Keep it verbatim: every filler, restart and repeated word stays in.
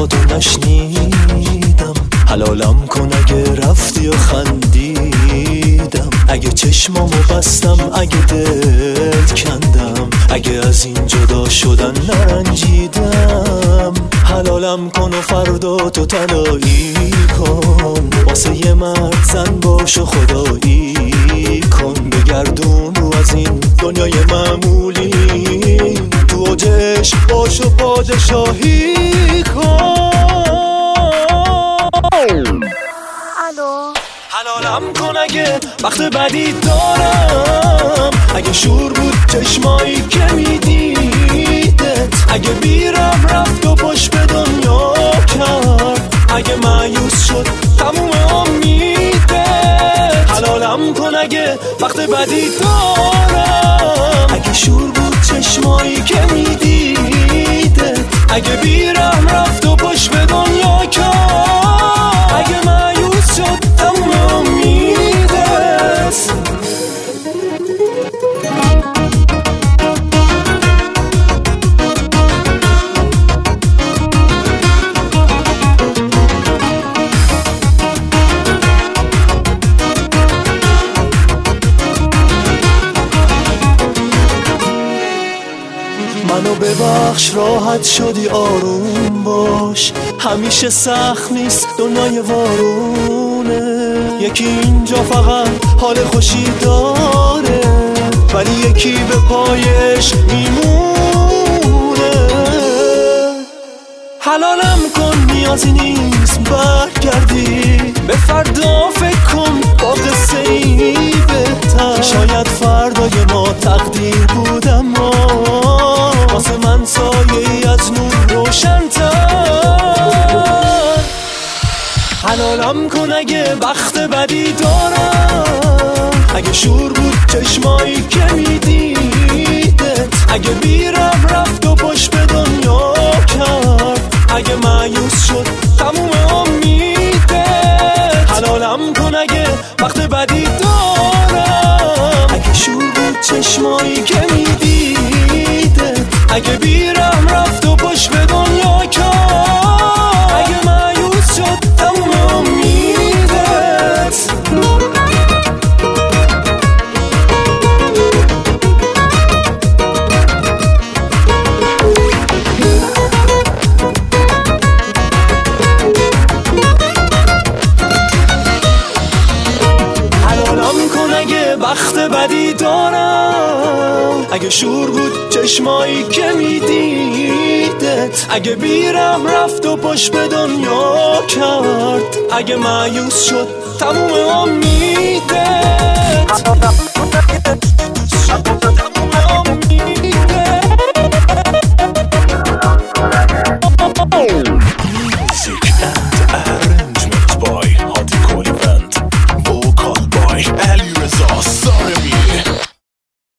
حرفاتو نشنیدم. حلالم کن اگه رفتی و خندیدم، اگه چشمامو بستم، اگه دل کندم، اگه از این جدا شدن نرنجیدم. حلالم کن و فردا تو تلایی کن، واسه یه مرد زن باش و خدایی کن. بگردون رو از این دنیای معمولی، تو اوجش باش و پادشاهی کن. الو حلالم کن اگه وقت بدی دارم، اگه شور بود چشمایی که میدیدت، اگه بیرم رفت و پشت به دنیا کرد، اگه مایوس شد تموم امیدت. حلالم کن اگه وقت بدی دارم، اگه شور بود چشمایی که میدیدت، اگه بیرم رفت و پشت به دنیا کرد، اگه مایوس شد تموم امیدت. منو ببخش راحت شدی آروم باش، همیشه سخت نیست دنیای وارونه. یکی اینجا فقط حال خوشی داره، ولی یکی به پایش میمونه. حلالم کن نیازی نیست برگردی، به فردا فکر کن با قصه ای بهتر. شاید فردای ما تقدیر بود اما واسه من سایه ای از نور روشن‌تر. حلالم کن اگه وقت بدی دارم، اگه شور بود چشمایی که میدیدت، اگه بیرم رفت و پشت به دنیا کرد، اگه مایوس شد تموم امیدت. حلالم کن اگه وقت بدی دارم، اگه شور بود چشمایی که میدیدت، اگه بیرم رفت و پشت به دنیا کرد، اگه مایوس شد تموم امیدت. حلالم کن اگه وقت بدی دارم، اگه شور بود چشمایی که میدیدت، اگه بیرم رفت و پشت به دنیا کرد، اگه مایوس شد تموم امیدت.